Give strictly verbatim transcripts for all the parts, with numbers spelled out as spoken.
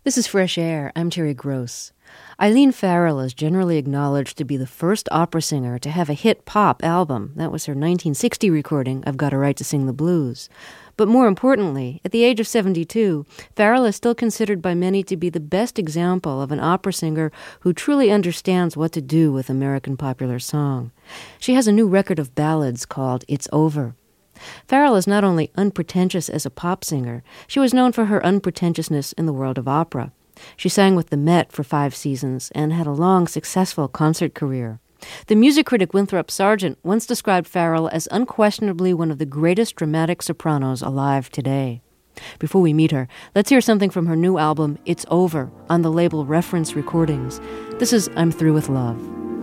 This is Fresh Air. I'm Terry Gross. Eileen Farrell is generally acknowledged to be the first opera singer to have a hit pop album. That was her nineteen sixty recording, I've Got a Right to Sing the Blues. But more importantly, at the age of seventy-two, Farrell is still considered by many to be the best example of an opera singer who truly understands what to do with American popular song. She has a new record of ballads called It's Over. Farrell is not only unpretentious as a pop singer, she was known for her unpretentiousness in the world of opera. She sang with the Met for five seasons and had a long, successful concert career. The music critic Winthrop Sargent once described Farrell as unquestionably one of the greatest dramatic sopranos alive today. Before we meet her, let's hear something from her new album, It's Over, on the label Reference Recordings. This is I'm Through with Love.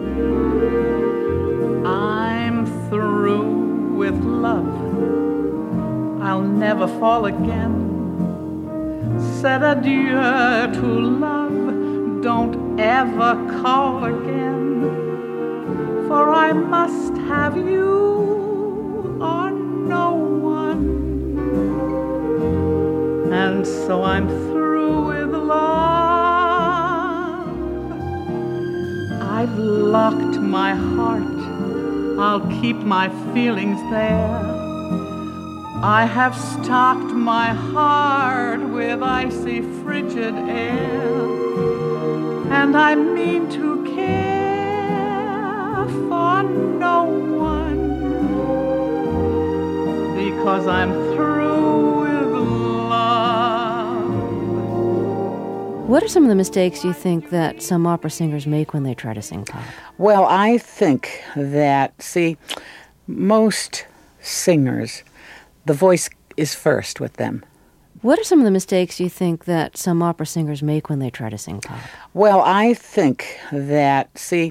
I'm through with love. I'll never fall again. Said adieu to love, don't ever call again. For I must have you or no one. And so I'm through with love. I've locked my heart, I'll keep my feelings there. I have stocked my heart with icy, frigid air, and I mean to care for no one, because I'm through with love. What are some of the mistakes you think that some opera singers make when they try to sing pop? Well, I think that, see, most singers, the voice is first with them. What are some of the mistakes you think that some opera singers make when they try to sing pop? Well, I think that, see,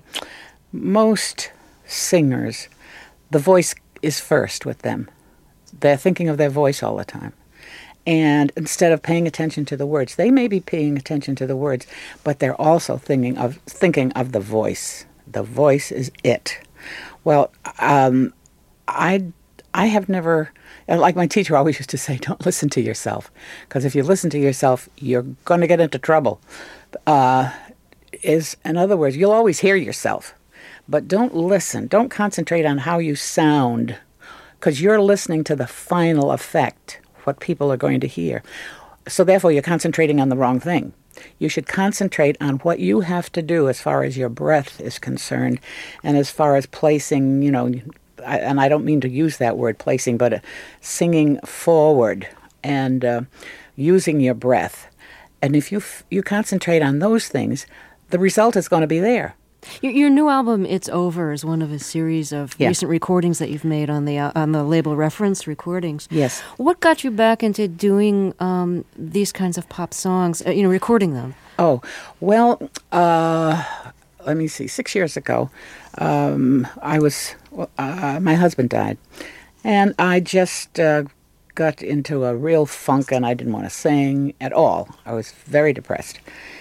most singers, the voice is first with them. They're thinking of their voice all the time. And instead of paying attention to the words, they may be paying attention to the words, but they're also thinking of thinking of the voice. The voice is it. Well, um, I, I have never... Like my teacher always used to say, don't listen to yourself. Because if you listen to yourself, you're going to get into trouble. Uh, is, in other words, you'll always hear yourself. But don't listen. Don't concentrate on how you sound. Because you're listening to the final effect, what people are going to hear. So therefore, you're concentrating on the wrong thing. You should concentrate on what you have to do as far as your breath is concerned. And as far as placing, you know... I, and I don't mean to use that word, placing, but uh, singing forward and uh, using your breath. And if you f- you concentrate on those things, the result is going to be there. Your, your new album, It's Over, is one of a series of yeah. recent recordings that you've made on the uh, on the label Reference Recordings. Yes. What got you back into doing um, these kinds of pop songs, uh, you know, recording them? Oh, well, uh, let me see, six years ago, um, I was... Uh, my husband died, and I just uh, got into a real funk, and I didn't want to sing at all. I was very depressed.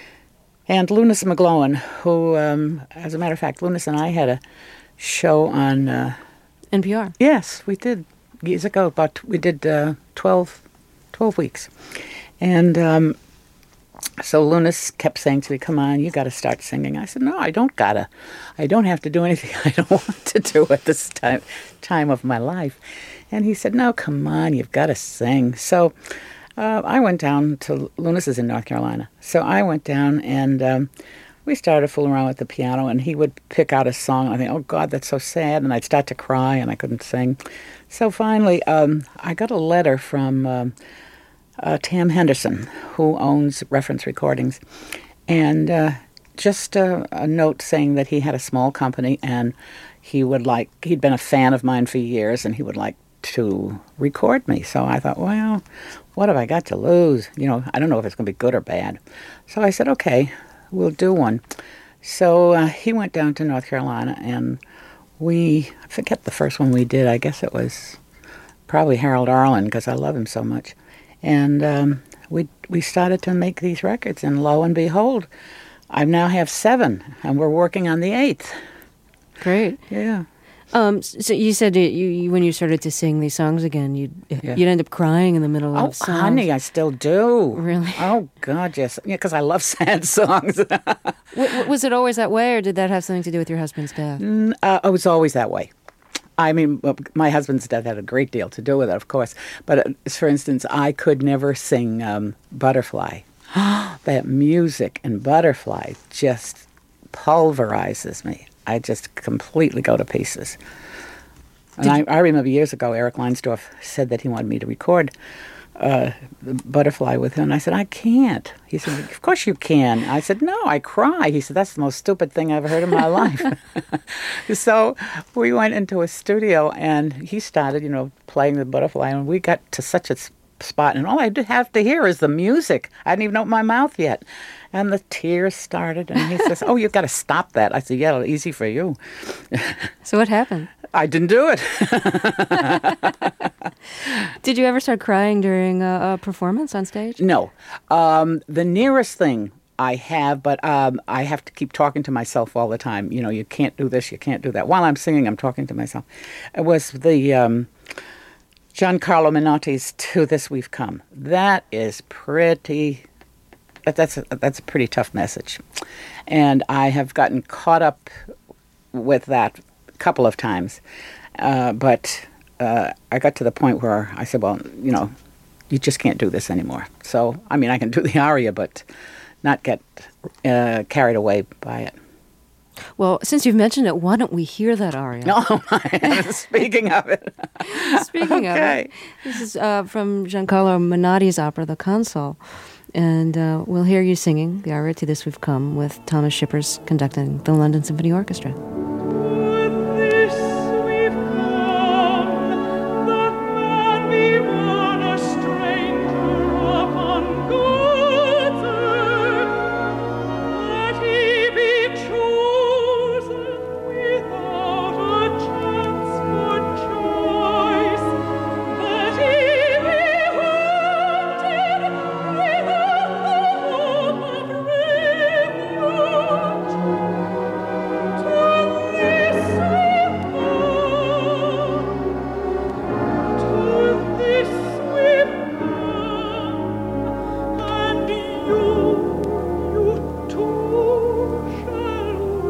And Lunis McGlowan, who, um, as a matter of fact, Lunis and I had a show on... Uh, N P R. Yes, we did, years ago, about, we did uh, twelve, twelve weeks. And... Um, So Lunis kept saying to me, come on, you got to start singing. I said, no, I don't got to. I don't have to do anything I don't want to do at this time time of my life. And he said, no, come on, you've got to sing. So uh, I went down to, Lunis is in North Carolina. So I went down and um, we started fooling around with the piano, and he would pick out a song. And I think, oh, God, that's so sad. And I'd start to cry, and I couldn't sing. So finally, um, I got a letter from... Um, Uh, Tam Henderson, who owns Reference Recordings, and uh, just uh, a note saying that he had a small company and he would like, he'd been a fan of mine for years and he would like to record me. So I thought, well, what have I got to lose? You know, I don't know if it's going to be good or bad. So I said, okay, we'll do one. So uh, he went down to North Carolina, and we, I forget the first one we did. I guess it was probably Harold Arlen, because I love him so much. And um, we we started to make these records, and lo and behold, I now have seven, and we're working on the eighth. Great. Yeah. Um, so you said that you, you when you started to sing these songs again, you'd Yeah. you'd end up crying in the middle Oh, of songs. honey, I still do. Really? Oh, God, yes. Yeah, because I love sad songs. W- w- was it always that way, or did that have something to do with your husband's death? uh, it was always that way. I mean, well, my husband's death had a great deal to do with it, of course. But uh, for instance, I could never sing um, Butterfly. That music in Butterfly just pulverizes me. I just completely go to pieces. And I, I remember years ago, Eric Leinsdorf said that he wanted me to record uh, the Butterfly with him. And I said, I can't. He said, of course you can. I said, no, I cry. He said, that's the most stupid thing I've ever heard in my life. So we went into a studio, and he started, you know, playing the Butterfly, and we got to such a s- spot, and all I did have to hear is the music. I didn't even open my mouth yet. And the tears started, and he says, oh, you've got to stop that. I said, yeah, easy for you. So what happened? I didn't do it. Did you ever start crying during a, a performance on stage? No. Um, the nearest thing I have, but um, I have to keep talking to myself all the time. You know, you can't do this, you can't do that. While I'm singing, I'm talking to myself. It was the um, Giancarlo Menotti's To This We've Come. That is pretty... That, that's, a, that's a pretty tough message. And I have gotten caught up with that a couple of times. Uh, but uh, I got to the point where I said, well, you know, you just can't do this anymore. So, I mean, I can do the aria, but not get uh, carried away by it. Well, since you've mentioned it, why don't we hear that aria? Oh, my. Speaking of it. Speaking Okay. of it, this is uh, from Giancarlo Menotti's opera, The Consul. And uh, we'll hear you singing the aria To This We've Come with Thomas Shippers conducting the London Symphony Orchestra. This we've come, that man be born a stranger upon God's earth, that he be chosen without a chance for choice, that he be haunted without the hope of refuge. To this we've come, to this we've come, and you, you too shall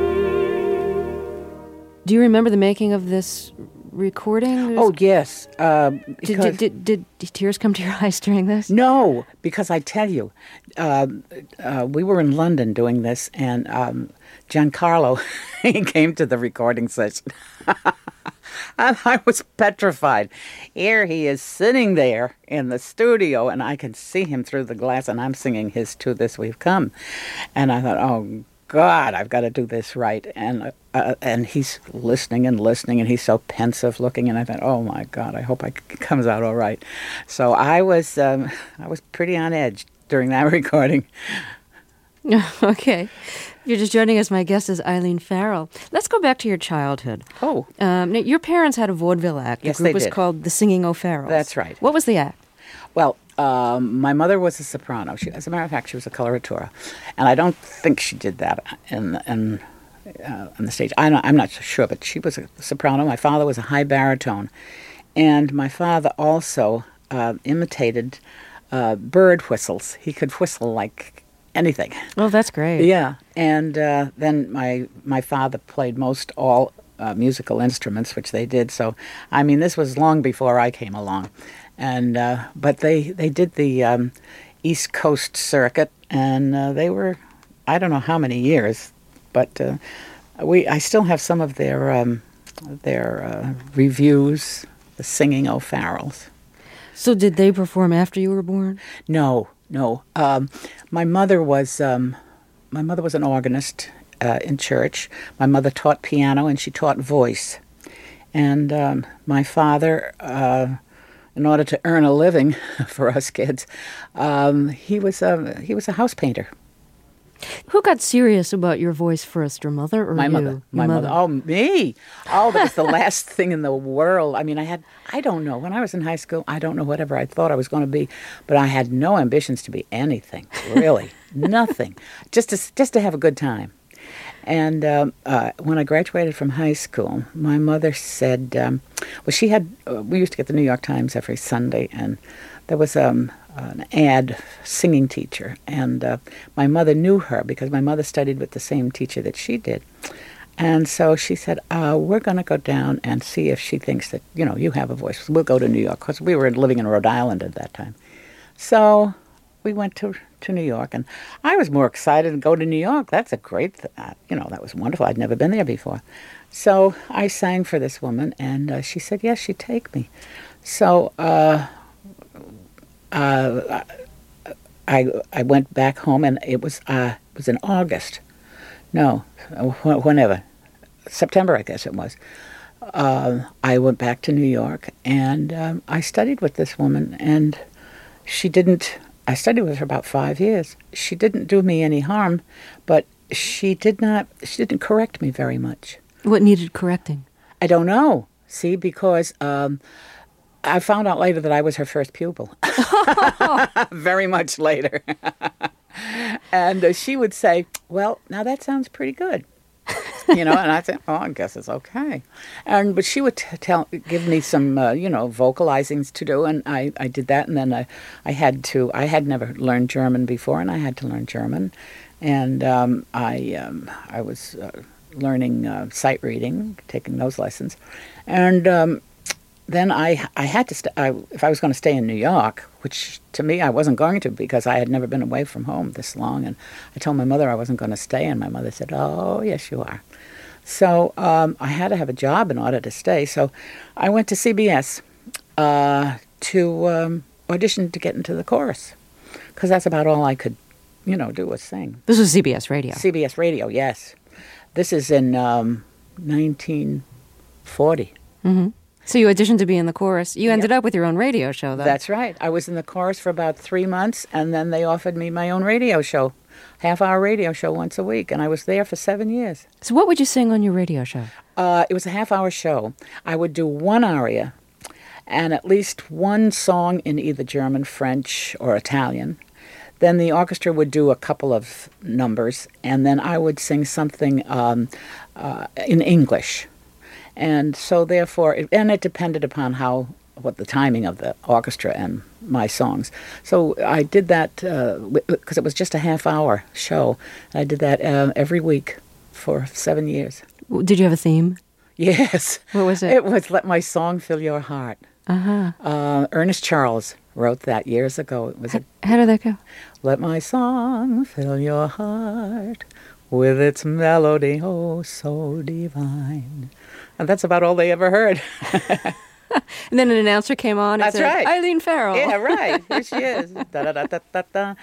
we. Do you remember the making of this recording? Oh, yes. Uh, Did, because- did, did, did tears come to your eyes during this? No, because I tell you, um, uh, we were in London doing this, and um, Giancarlo, he came to the recording session. And I was petrified. Here he is sitting there in the studio, and I can see him through the glass, and I'm singing his To This We've Come. And I thought, oh, God, I've got to do this right. And uh, and he's listening and listening, and he's so pensive looking. And I thought, oh my God, I hope I, it comes out all right. So I was um, I was pretty on edge during that recording. Okay. If you're just joining us, my guest is Eileen Farrell. Let's go back to your childhood. Oh, Um, now, your parents had a vaudeville act. Yes, The group they was did. called The Singing O'Farrells. That's right. What was the act? well, um, my mother was a soprano. She, as a matter of fact, she was a coloratura, and I don't think she did that in in uh, on the stage. I don't, I'm not sure, but she was a soprano. My father was a high baritone, and my father also uh, imitated uh, bird whistles. He could whistle like anything. Oh, that's great. Yeah, and uh, then my my father played most all uh, musical instruments, which they did. So, I mean, this was long before I came along, and uh, but they they did the um, East Coast circuit, and uh, they were, I don't know how many years, but uh, we I still have some of their um, their uh, reviews, the Singing O'Farrells. So did they perform after you were born? No, no. Um, my mother was um, my mother was an organist uh, in church. My mother taught piano and she taught voice. And um, my father, uh, in order to earn a living for us kids, um, he was a he was a house painter. Who got serious about your voice first, your mother or My you? mother. Your My mother. Oh, me. Oh, that was the last thing in the world. I mean, I had, I don't know. When I was in high school, I don't know whatever I thought I was going to be, but I had no ambitions to be anything, really. Nothing. Just to, just to have a good time. And um, uh, when I graduated from high school, my mother said, um, well, she had, uh, we used to get the New York Times every Sunday, and there was um, an ad, singing teacher, and uh, my mother knew her because my mother studied with the same teacher that she did. And so she said, uh, we're going to go down and see if she thinks that, you know, you have a voice. We'll go to New York, because we were living in Rhode Island at that time. So we went to, to New York, and I was more excited to go to New York. That's a great, th- uh, you know, that was wonderful. I'd never been there before. So I sang for this woman, and uh, she said, yes, she'd take me. So uh, uh, I I went back home, and it was uh, it was in August. No, wh- whenever. September, I guess it was. Uh, I went back to New York, and um, I studied with this woman, and she didn't, I studied with her about five years. She didn't do me any harm, but she did not, she didn't correct me very much. What needed correcting? I don't know, see, because um, I found out later that I was her first pupil. Very much later. And uh, she would say, well, now that sounds pretty good. You know, and I'd say, oh, I guess it's okay. And but she would t- tell, give me some, uh, you know, vocalizings to do, and I, I did that, and then I, I had to, I had never learned German before, and I had to learn German, and um, I, um, I was uh, learning uh, sight reading, taking those lessons, and um, then I, I had to, st- I, if I was going to stay in New York, which to me I wasn't going to because I had never been away from home this long, and I told my mother I wasn't going to stay, and my mother said, oh, yes, you are. So um, I had to have a job in order to stay, so I went to C B S uh, to um, audition to get into the chorus, because that's about all I could, you know, do was sing. This was C B S Radio. C B S Radio, yes. This is in um, nineteen forty. Mm-hmm. So you auditioned to be in the chorus. You ended Yep. up with your own radio show, though. That's right. I was in the chorus for about three months, and then they offered me my own radio show, half-hour radio show once a week, and I was there for seven years. So what would you sing on your radio show? Uh, it was a half-hour show. I would do one aria and at least one song in either German, French, or Italian. Then the orchestra would do a couple of numbers, and then I would sing something um, uh, in English. And so therefore, it, and it depended upon how, what the timing of the orchestra and my songs. So I did that, because uh, it was just a half-hour show. I did that uh, every week for seven years. Did you have a theme? Yes. What was it? It was Let My Song Fill Your Heart. Uh-huh. Uh, Ernest Charles wrote that years ago. It was a, How did that go? Let my song fill your heart with its melody, oh, so divine. And that's about all they ever heard. And then an announcer came on and That's said, right. Eileen Farrell. Yeah, right. Here she is. Da, da, da, da, da, da.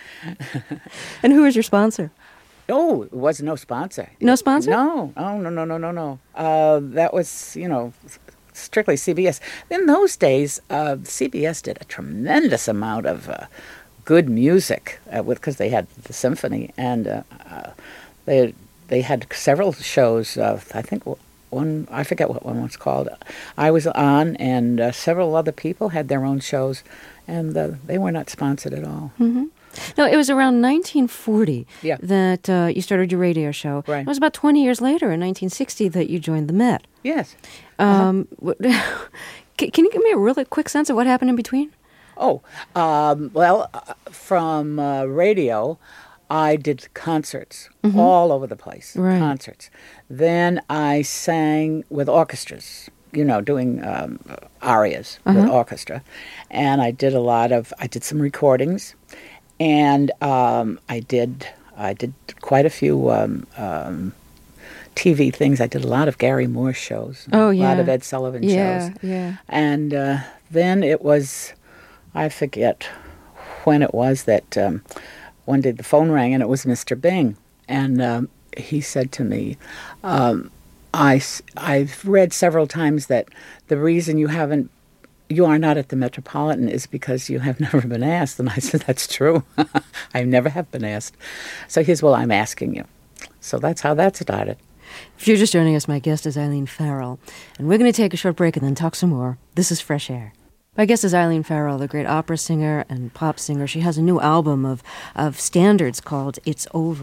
And who was your sponsor? Oh, it was no sponsor. No sponsor? No. Oh, no, no, no, no, no. Uh, that was, you know, strictly C B S. In those days, uh, C B S did a tremendous amount of uh, good music uh, with because they had the symphony, and uh, uh, they they had several shows. Uh, I think one, I forget what one was called. I was on, and uh, several other people had their own shows, and uh, they were not sponsored at all. Mm-hmm. No, it was around nineteen forty Yeah. that uh, you started your radio show. Right. It was about twenty years later, in nineteen sixty, that you joined the Met. Yes. Um, what- can, can you give me a really quick sense of what happened in between? Oh, um, well, uh, from uh, radio, I did concerts all over the place. Right. Concerts. Then I sang with orchestras, you know, doing um, arias with orchestra. And I did a lot of, I did some recordings. And um, I did, I did quite a few um, um, T V things. I did a lot of Gary Moore shows. Oh, A yeah. lot of Ed Sullivan Yeah, shows. yeah. And uh, then it was, I forget when it was that um, one day the phone rang, and it was Mister Bing. And um, he said to me, um, I, s- I've read several times that the reason you haven't, you are not at the Metropolitan is because you have never been asked. And I said, that's true. I never have been asked. So he says, well, I'm asking you. So that's how that started. If you're just joining us, my guest is Eileen Farrell, and we're going to take a short break and then talk some more. This is Fresh Air. My guest is Eileen Farrell, the great opera singer and pop singer. She has a new album of, of standards called It's Over.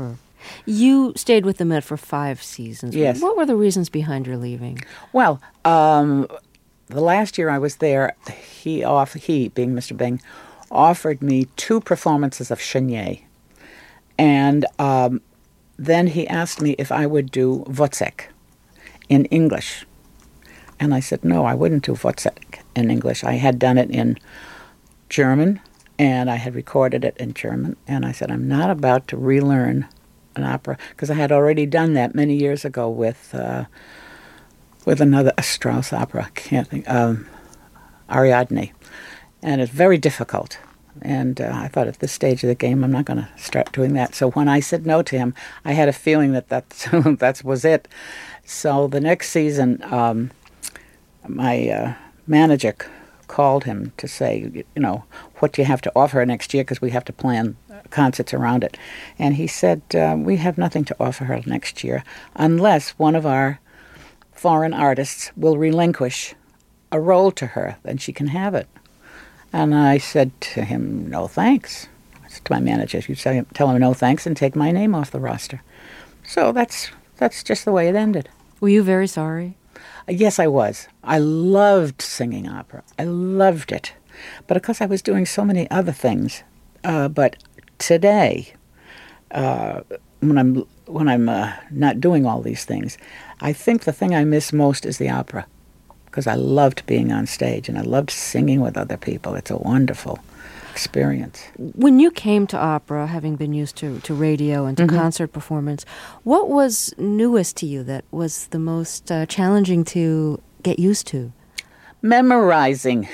You stayed with the Met for five seasons. Yes. What were the reasons behind your leaving? Well, um, the last year I was there, he off he being Mister Bing, offered me two performances of Chenier, and um, then he asked me if I would do Wozzeck in English, and I said no, I wouldn't do Wozzeck in English. I had done it in German, and I had recorded it in German, and I said I'm not about to relearn an opera because I had already done that many years ago with. Uh, with another a Strauss opera, I can't think, um, Ariadne. And it's very difficult. And uh, I thought at this stage of the game, I'm not going to start doing that. So when I said no to him, I had a feeling that that's, that was it. So the next season, um, my uh, manager c- called him to say, you know, what do you have to offer next year? Because we have to plan concerts around it. And he said, uh, we have nothing to offer her next year unless one of our foreign artists will relinquish a role to her, then she can have it. And I said to him, no thanks. I said to my manager, you tell him, tell him no thanks and take my name off the roster. So that's that's just the way it ended. Were you very sorry? Uh, yes, I was. I loved singing opera. I loved it. But of course I was doing so many other things. Uh, but today, uh, when I'm when I'm uh, not doing all these things, I think the thing I miss most is the opera, because I loved being on stage and I loved singing with other people. It's a wonderful experience. When you came to opera, having been used to, to radio and to Mm-hmm. concert performance, what was newest to you that was the most uh, challenging to get used to? Memorizing.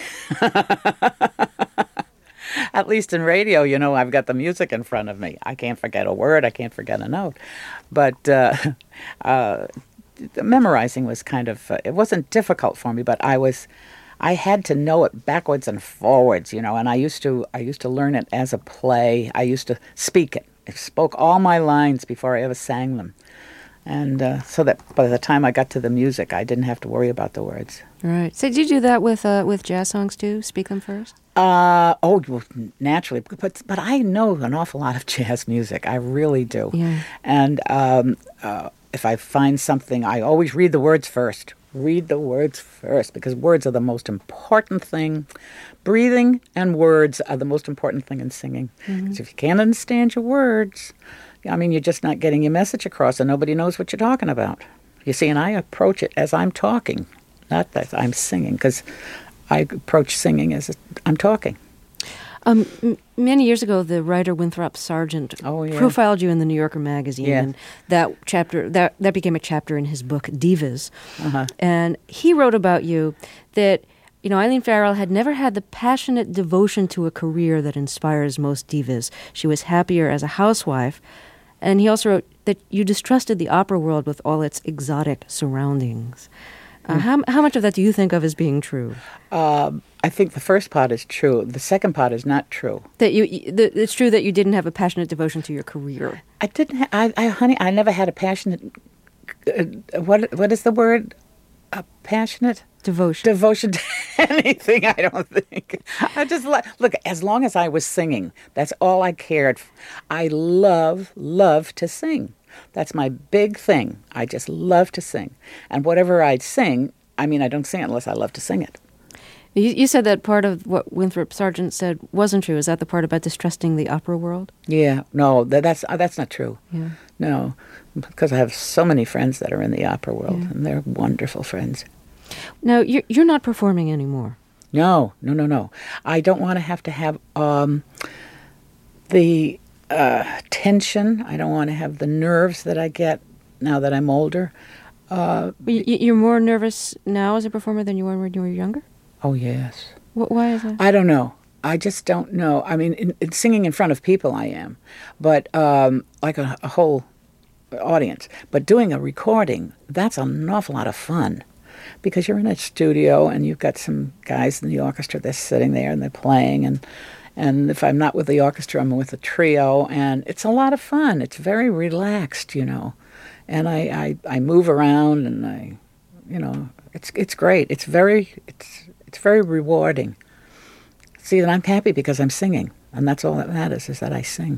At least in radio, you know, I've got the music in front of me. I can't forget a word. I can't forget a note. But uh, uh, memorizing was kind of, uh, it wasn't difficult for me, but I was, I had to know it backwards and forwards, you know, and I used to, I used to learn it as a play. I used to speak it. I spoke all my lines before I ever sang them. And uh, so that by the time I got to the music, I didn't have to worry about the words. Right. So did you do that with uh, with jazz songs too? Speak them first? Uh, oh, well, naturally. But but I know an awful lot of jazz music. I really do. Yeah. And um, uh, if I find something, I always read the words first. Read the words first, because words are the most important thing. Breathing and words are the most important thing in singing. Because if you can't understand your words, I mean, you're just not getting your message across, and nobody knows what you're talking about. You see, and I approach it as I'm talking, not that I'm singing, because I approach singing as I'm talking. Um, m- many years ago, the writer Winthrop Sargent Oh, yeah. profiled you in the New Yorker magazine, Yeah. and that chapter that that became a chapter in his book Divas. Uh-huh. And he wrote about you that you know Eileen Farrell had never had the passionate devotion to a career that inspires most divas. She was happier as a housewife, and he also wrote that you distrusted the opera world with all its exotic surroundings. Uh, how how much of that do you think of as being true? Um, I think the first part is true. The second part is not true. That you, you the, it's true that you didn't have a passionate devotion to your career. I didn't. Ha- I, I, honey, I never had a passionate. Uh, what what is the word? A passionate Devotion. devotion to anything. I don't think. I just like look. As long as I was singing, that's all I cared. f- I love love to sing. That's my big thing. I just love to sing, and whatever I'd sing, I mean, I don't sing it unless I love to sing it. You, you said that part of what Winthrop Sargent said wasn't true. Is that the part about distrusting the opera world? Yeah, no, that, that's uh, that's not true. Yeah. No, because I have so many friends that are in the opera world, Yeah. and they're wonderful friends. Now, you're, you're not performing anymore. No, no, no, no. I don't want to have to have um, the uh, tension. I don't want to have the nerves that I get now that I'm older. Uh, You, you're more nervous now as a performer than you were when you were younger? oh, yes. Wh- Why is that? I don't know. I just don't know. I mean, in, in singing in front of people, I am, but um, like a, a whole audience. But doing a recording, that's an awful lot of fun, because you're in a studio and you've got some guys in the orchestra. They're sitting there and they're playing, and and if I'm not with the orchestra, I'm with a trio, and it's a lot of fun. It's very relaxed, you know, and I I, I move around and I, you know, it's it's great. It's very it's it's very rewarding. See, that I'm happy because I'm singing, and that's all that matters, is that I sing.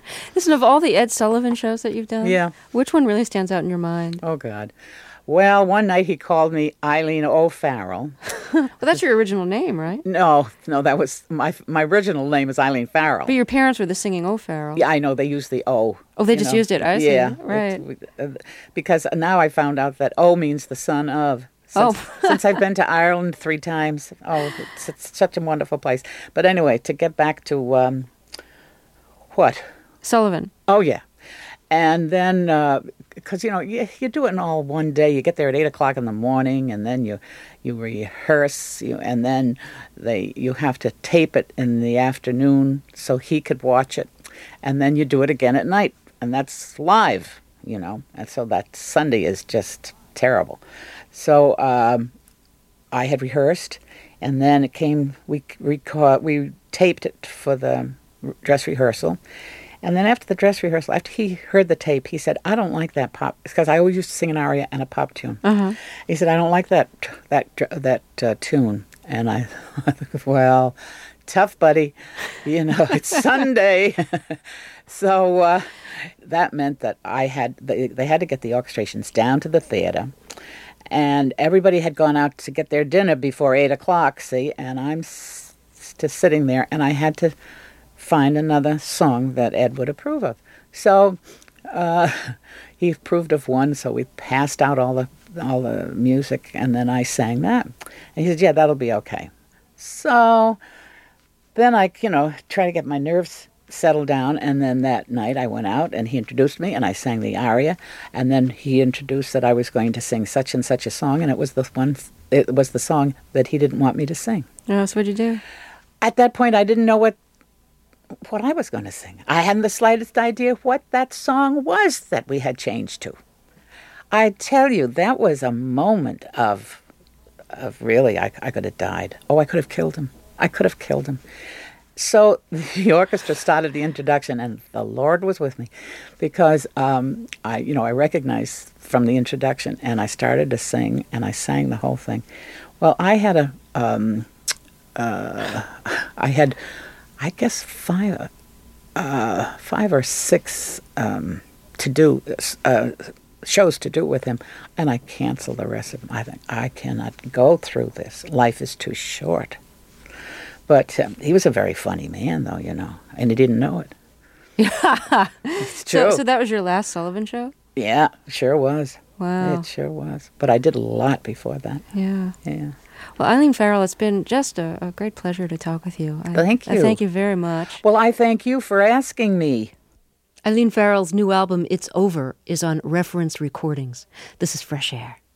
Listen, of all the Ed Sullivan shows that you've done, Yeah. which one really stands out in your mind? Oh, God. Well, one night he called me Eileen O'Farrell. Well, that's your original name, right? No, no, that was my my original name is Eileen Farrell. But your parents were the singing O'Farrell. Yeah, I know they used the O. Oh, they you just know. used it. I see. Yeah, Right. It's- uh, because now I found out that O means the son of. Since, Oh. since I've been to Ireland three times. Oh, it's, it's such a wonderful place. But anyway, to get back to um, what? Sullivan. Oh, yeah. And then, because, you know, you, you do it in all one day. You get there at eight o'clock in the morning, and then you you rehearse, you, and then they you have to tape it in the afternoon so he could watch it. And then you do it again at night, and that's live, you know. And so that Sunday is just terrible. So um, I had rehearsed, and then it came, we, reco- we taped it for the dress rehearsal. And then after the dress rehearsal, after he heard the tape, he said, I don't like that pop, because I always used to sing an aria and a pop tune. Uh-huh. He said, I don't like that that that uh, tune. And I thought, well, tough, buddy. You know, it's Sunday. So uh, that meant that I had, they, they had to get the orchestrations down to the theater. And everybody had gone out to get their dinner before eight o'clock, see, and I'm s- just sitting there, and I had to find another song that Ed would approve of. So uh, he approved of one, so we passed out all the all the music, and then I sang that. And he said, yeah, that'll be okay. So then I, you know, try to get my nerves settled down, and then that night I went out, and he introduced me, and I sang the aria, and then he introduced that I was going to sing such and such a song, and it was the one, it was the song that he didn't want me to sing. Oh, so what'd you do? At that point, I didn't know what what I was going to sing. I hadn't the slightest idea what that song was that we had changed to. I tell you, that was a moment of, of really, I, I could have died. Oh, I could have killed him. I could have killed him. So the orchestra started the introduction, and the Lord was with me, because um, I, you know, I recognized from the introduction, and I started to sing, and I sang the whole thing. Well, I had a, um, uh, I had. I guess five, uh, five or six um, to do uh, shows to do with him, and I canceled the rest of them. I think I cannot go through this. Life is too short. But um, he was a very funny man, though, you know, and he didn't know it. It's true. So, so that was your last Sullivan show? Yeah, sure was. Wow. It sure was. But I did a lot before that. Yeah. Yeah. Well, Eileen Farrell, it's been just a, a great pleasure to talk with you. I, Thank I you. thank you very much. Well, I thank you for asking me. Eileen Farrell's new album, It's Over, is on Reference Recordings. This is Fresh Air.